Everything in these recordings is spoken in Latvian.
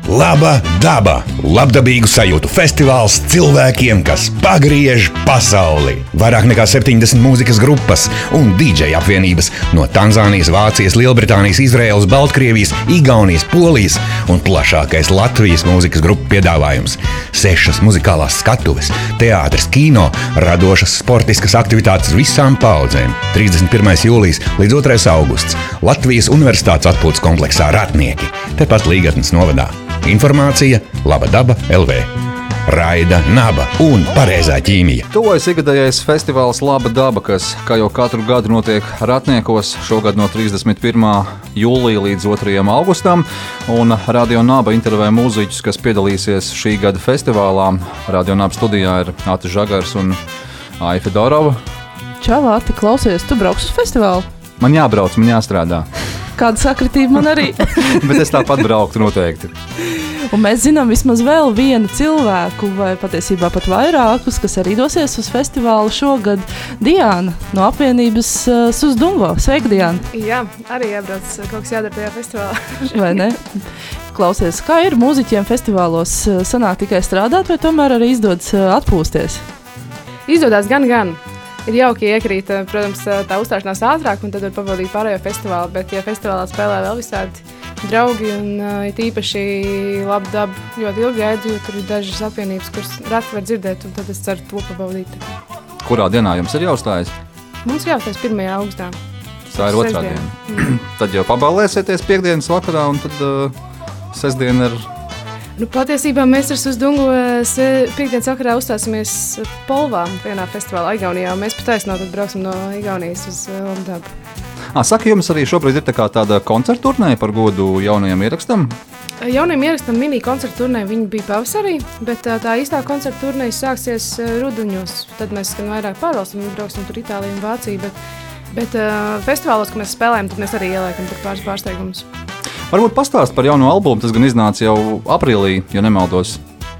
Laba daba, labdabīgu sajūtu festivāls cilvēkiem, kas pagriež pasauli. Vairāk nekā 70 mūzikas grupas un DJ apvienības no Tanzānijas, Vācijas, Lielbritānijas, Izraēlas, Baltkrievijas, Igaunijas, Polijas un plašākais Latvijas mūzikas grupu piedāvājums. 6 muzikālās skatuves, teātris, kino, radošas sportiskas aktivitātes visām paudzēm. 31. jūlijas līdz 2. augusts Latvijas Universitātes atpūtas kompleksā Ratnieki, tepat Līgatnes novadā. Informācija Laba daba LV. Raida, naba un pareizā ķīmija. Tuvojas ikgadējais festivāls Laba daba, kas, kā jau katru gadu, notiek Ratniekos, šogad no 31. jūlija līdz 2. augustam. Un Radio Naba intervē mūziķus, kas piedalīsies šī gada festivālā. Radio Naba studijā ir Ati Žagars un Aife Dorova. Čau, Ati, klausies, tu brauks uz festivālu? Man jābrauc, man jāstrādā. Kāda sakritība man arī. Bet es tāpat brauktu noteikti. Un mēs zinām vismaz vēl vienu cilvēku, vai patiesībā pat vairākus, kas arī dosies uz festivālu šogad. Diana no apvienības Susdungo. Sveika, Diana! Jā, arī jābrauc, kaut kas jādara tajā festivālā. Vai ne? Klausies, kā ir mūziķiem festivālos? Sanāk tikai strādāt, vai tomēr arī izdodas atpūsties? Izdodas gan. Ir jauki iekrīt, protams, tā uzstāšanās ātrāk, un tad var pabaudīt pārējo festivālu, bet ja festivālā spēlē vēl visādi draugi, un it īpaši Laba daba ļoti ilgi gaidu, jo tur ir dažas apvienības, kuras rati var dzirdēt, un tad es ceru to pabaudīt. Kurā dienā jums ir jāuzstājas? Mums jāuzstājas 1. augustā. Tā ir otrā diena. Tad jau paballēsieties piekdienas vakarā, un tad sestdiena ir... Nu, patiesībā mēs ar Susdungu piekdienas vakarā uzstāsimies Polvā vienā festivālā Igaunijā. Mēs pat aizsnāk, tad brauksim no Igaunijas uz Laba dabu. Saka, jums arī šobrīd ir tāda koncerta turnēja par godu jaunajam ierakstam? Jaunajam ierakstam mini koncerta turnēja viņa bija pavasarī, bet tā īstā koncerta turnēja sāksies ruduņos. Tad mēs gan vairāk pārvalstam, brauksim tur Itāliju un Vāciju, bet festivālos, kad mēs spēlējam, tad mēs arī ieliekam tur pāris pārsteigumus. Varbūt pastāst par jauno albumu, tas gan iznāca jau aprīlī, ja nemaldos.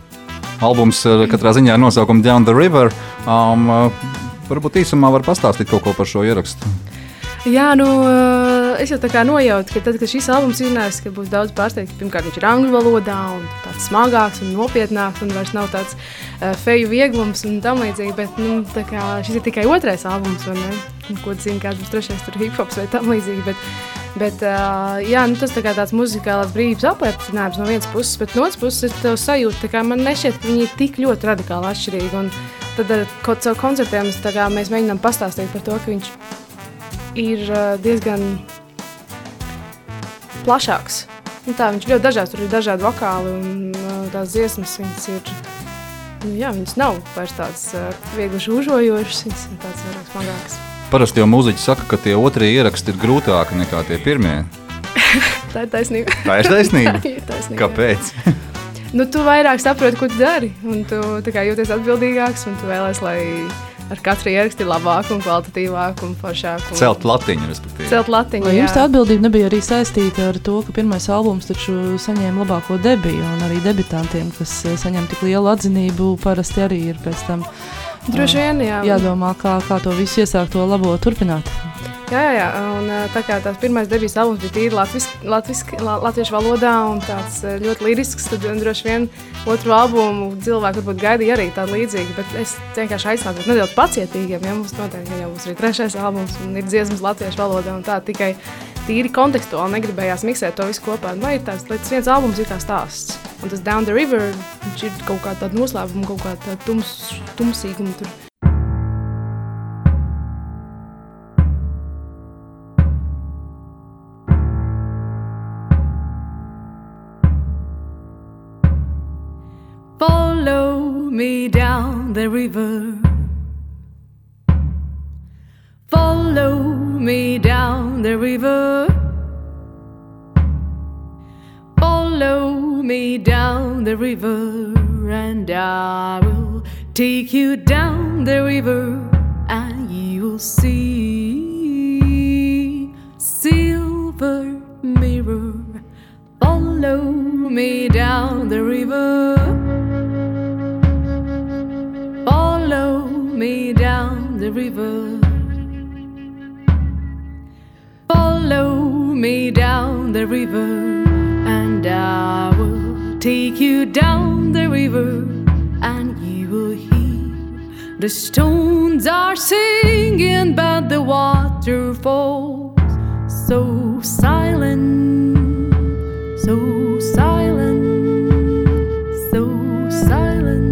Albums katrā ziņā ir nosaukums Down the River. Varbūt īsumā var pastāstīt kaut ko par šo ierakstu. Jā, es jau tā kā nojautu, ka tad, kad šis albums iznāks, ka būs daudz pārsteigti. Pirmkārt, viņš ir angļu valodā un tāds smagāks un nopietnāks un vairs nav tāds feju vieglums un tam līdzīgi, bet tā kā šis ir tikai 2. albums, vai ne? Ko tu zini, kāds būs 3. tur hip-hops vai tam līdzīgi, bet tas tā kā tāds muzikālās brīvības apliecinājums no vienas puses, bet no otras puses ir tev sajūta, tā kā man nešķiet, ka viņi ir tik ļoti radikāli atšķirīgi, un tad ar savu koncertiem mēs mēģinām pastāstīt par to, ka viņš ir diezgan plašāks. Viņš ļoti dažāds, tur ir dažādi vokāli un tās dziesmas, viņas nav vairs tāds viegli žūžojošas, viņas ir tāds vairāk smagāks. Parasti jau mūziķi saka, ka tie otrie ieraksti ir grūtāki nekā tie pirmie. Tā ir taisnība. Tā ir taisnība? Tā ir taisnība. Kāpēc? Tu vairāk saproti, ko tu dari, un tu tā kā jūties atbildīgāks, un tu vēlies, lai ar katru ierakstu ir labāk un kvalitatīvāk un foršāk. Celt latiņu, respektīvi. Celt latiņu, jā. Jums tā atbildība nebija arī saistīta ar to, ka pirmais albums taču saņēma labāko debiju, un arī debitantiem, kas saņem tik lielu atzinību, parasti arī ir pēc tam droši vien, jā. Jādomā, kā to visu iesākt to labo turpināt. Jā, un tā kā tās pirmais debijas albums bija tīri latviešu valodā un tāds ļoti lirisks, tad droši vien otru albumu cilvēku varbūt gaidīja arī tādu līdzīgu, bet es vienkārši aicinātu būt nedaudz pacietīgiem, ja mums noteikti jau būs arī 3. albums un ir dziesmas latviešu valodā un tā tikai tīri kontekstuāli negribējās miksēt to visu kopā. Vai ir tāds, lai tas viens albums ir kā stāsts, un tas Down the River, viņš ir kaut kā tāda noslēpuma, kaut kā tāda tumsīguma tur. Follow me down the river. Follow me down the river. Follow me down the river, and I will take you down the river, and you'll see silver mirror. Follow me down the river. Follow me down the river. Follow me down the river, and I will take you down the river, and you will hear the stones are singing, but the waterfalls so silent, so silent, so silent.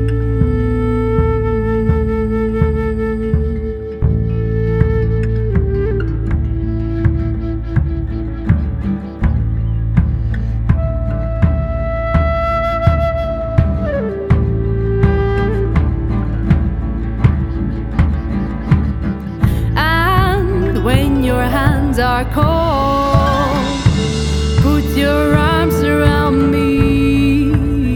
Are cold, put your arms around me,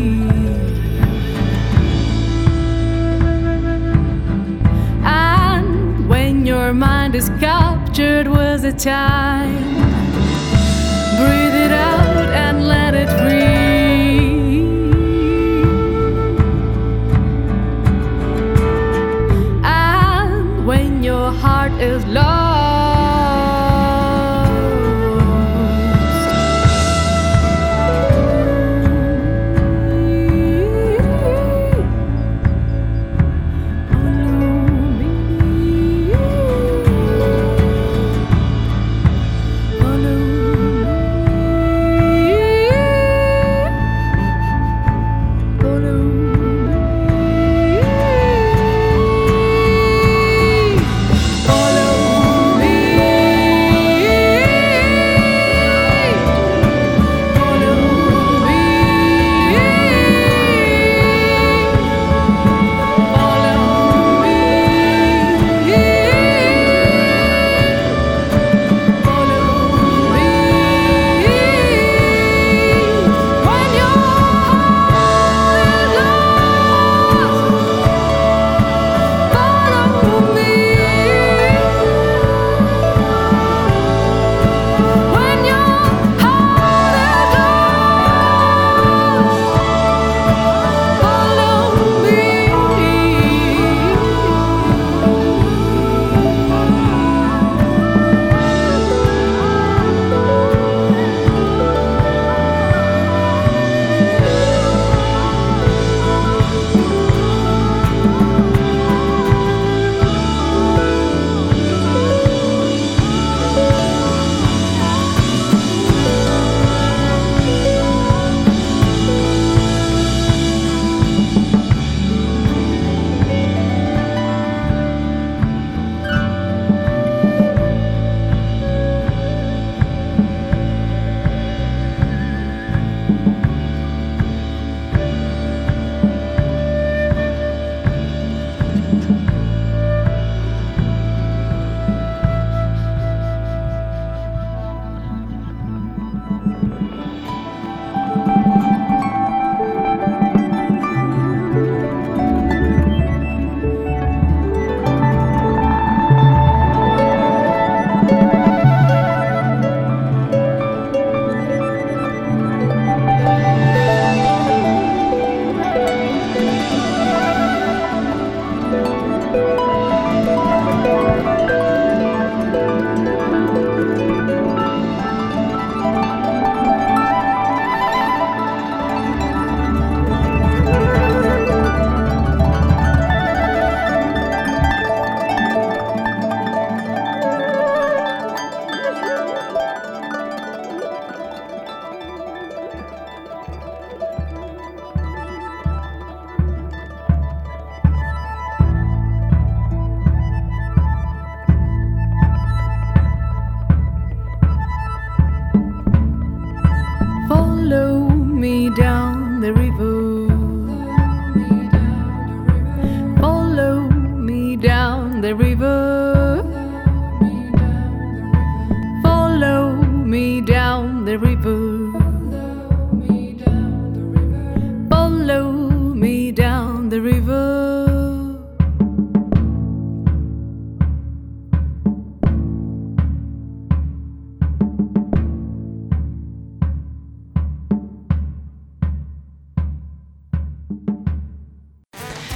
and when your mind is captured with the time, breathe it out and let it free, and when your heart is lost,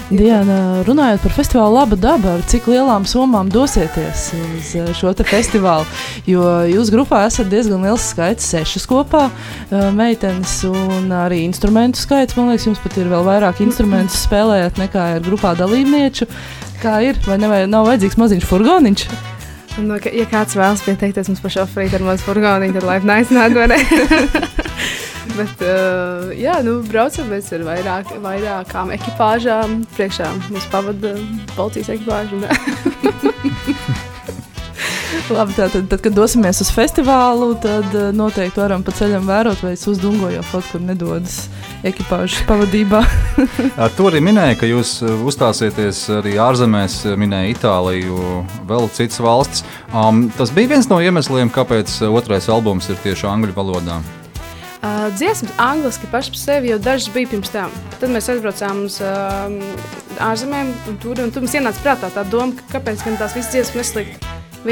Diana, runājot par festivālu Laba daba, ar cik lielām summām dosieties uz šo te festivālu? Jo jūs grupā esat diezgan liels skaits, 6 kopā meitenes un arī instrumentu skaits. Man liekas, jums pat ir vēl vairāk instrumentus spēlējat nekā ir grupā dalībnieču. Kā ir? Vai nav vajadzīgs maziņš furgoniņš? Nu, ja kāds vēlas pieteikties mums par šoferīti ar mazu furgoniņu, tad laipni aicināt, vai ne? Bet, jā, braucam mēs ar vairākām ekipāžām. Priekšā mums pavada policijas ekipāžu. Labi, tad, kad dosimies uz festivālu, tad noteikti varam pa ceļam vērot, vai Susdungo jau kaut kur nedodas ekipāžu pavadībā. Tu arī minēji, ka jūs uzstāsieties arī ārzemēs, minēja Itāliju, vēl citas valstis. Tas bija viens no iemesliem, kāpēc otrais albums ir tieši angļu valodā. Dziesmas angliski paši par sevi jau dažas bija pirms tam. Tad mēs aizbraucām uz ārzemēm un tur mums ienāca prātā tā doma, kāpēc gan tās visas dziesmas neslikt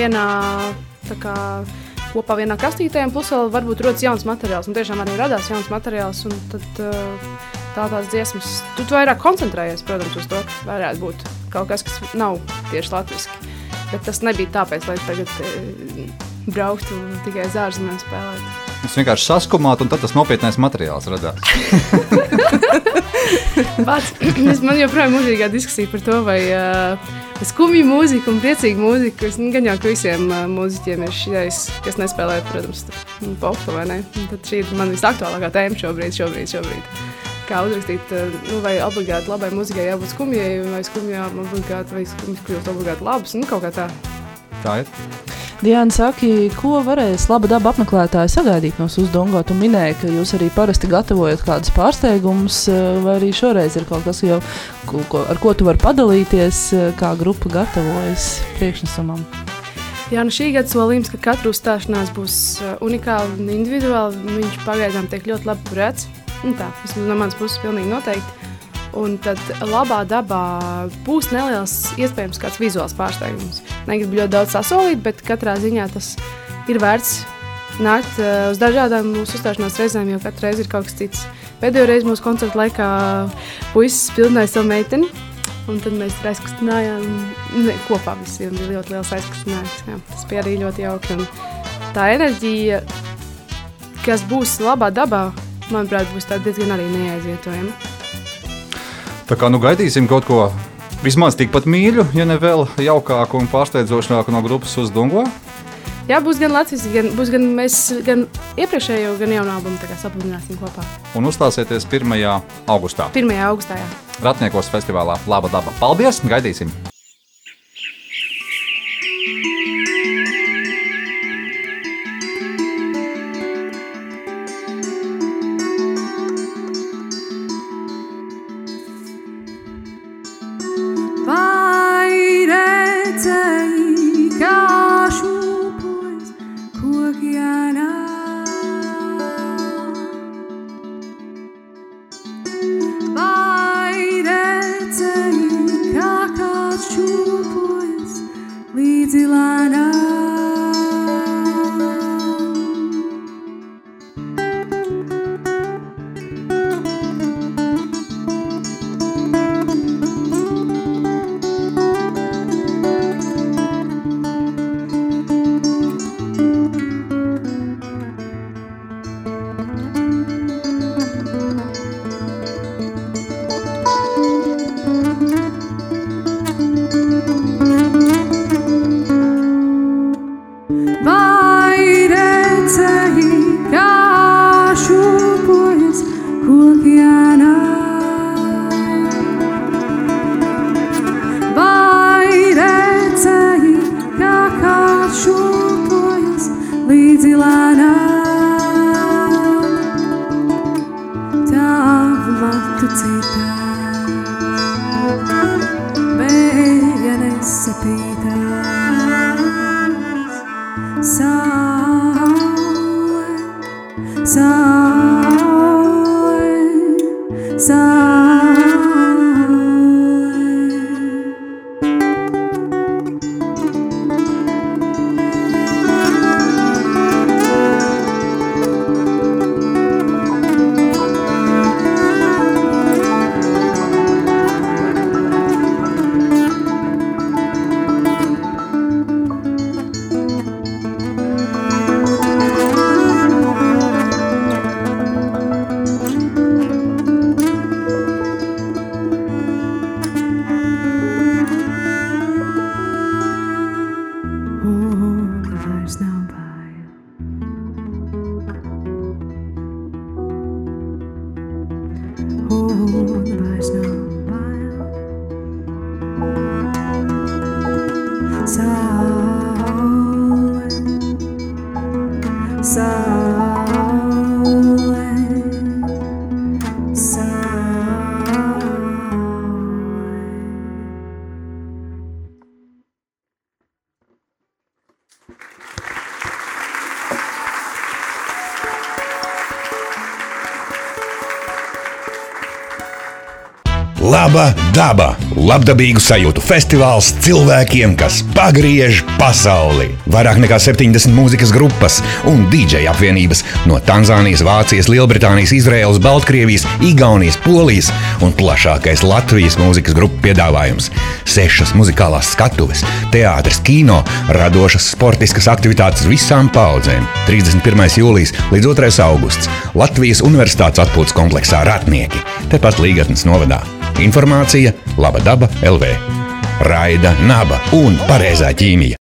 kopā vienā kastītē, un plus vēl varbūt rodas jauns materiāls, un tiešām arī radās jauns materiāls, un tad tās dziesmas, tu vairāk koncentrējies, protams, uz to, ka varētu būt kaut kas nav tieši latviski, bet tas nebija tāpēc, lai tagad brauktu tikai uz ārzemēm spēlēt. Jūs vienkārši saskumāt, un tad tas nopietnais materiāls radās. Man joprojām mūžīgā diskusija par to, vai skumju mūziku un priecīgu mūziku. Gan jau, ka visiem mūziķiem ir šitais, kas nespēlē, protams, popu, vai ne? Un tad šī ir man visaktuālākā tēma šobrīd. Kā uzrakstīt, vai obligāti labai mūzikai jābūt skumjai, vai skumjām obligāti, vai skumjas kļūst obligāti labas, kaut kā tā. Tā ir. Diana, saki, ko varēs Laba daba apmeklētāji sagaidīt no Susdungo? Tu minēji, ka jūs arī parasti gatavojat kādus pārsteigumus, vai arī šoreiz ir kaut kas, jau, ar ko tu vari padalīties, kā grupa gatavojas priekšnesumam? Jā, šī gada solījums, ka katru uzstāšanās būs unikāli un individuāli, viņš pagaidām tiek ļoti labi turēts. Tā, vismaz no manas puses pilnīgi noteikti. Un tad Labā dabā būs neliels, iespējams, kāds vizuāls pārsteigums. Negribu ļoti daudz sasolīt, bet katrā ziņā tas ir vērts nākt uz dažādām mūsu uzstāšanās reizēm, jo katru reizi ir kaut kas cits. Pēdējo reizi mūsu koncerta laikā puisis pildināja savu meiteni, un tad mēs aizkustinājām, kopā visiem bija ļoti liels aizkustinājums. Jā, tas bija arī ļoti jauki. Un tā enerģija, kas būs Labā dabā, manuprāt, būs tā diezgan arī neaizvietojama. Tā kā gaidīsim kaut ko vismaz tikpat mīļu, ja ne vēl jaukāku un pārsteidzošāku no grupas Susdungo. Jā, būs gan Latvijas, mēs gan iepriekšējo, gan jaunu albumu tā kā sapludināsim kopā. Un uzstāsieties 1. augustā. 1. augustā, jā. Ratniekos festivālā Laba daba. Paldies, gaidīsim! there's no Laba daba, labdabīgu sajūtu festivāls cilvēkiem, kas pagriež pasauli. Vairāk nekā 70 mūzikas grupas un DJ apvienības no Tanzānijas, Vācijas, Lielbritānijas, Izraēlas, Baltkrievijas, Igaunijas, Polijas un plašākais Latvijas mūzikas grupu piedāvājums. 6 muzikālās skatuves, teātris, kino, radošas sportiskas aktivitātes visām paudzēm. 31. jūlijas līdz 2. augusts Latvijas Universitātes atpūtas kompleksā Ratnieki, tepat Līgatnes novadā. Informācija Laba Daba LV. Raida, Naba un pareizā ķīmija.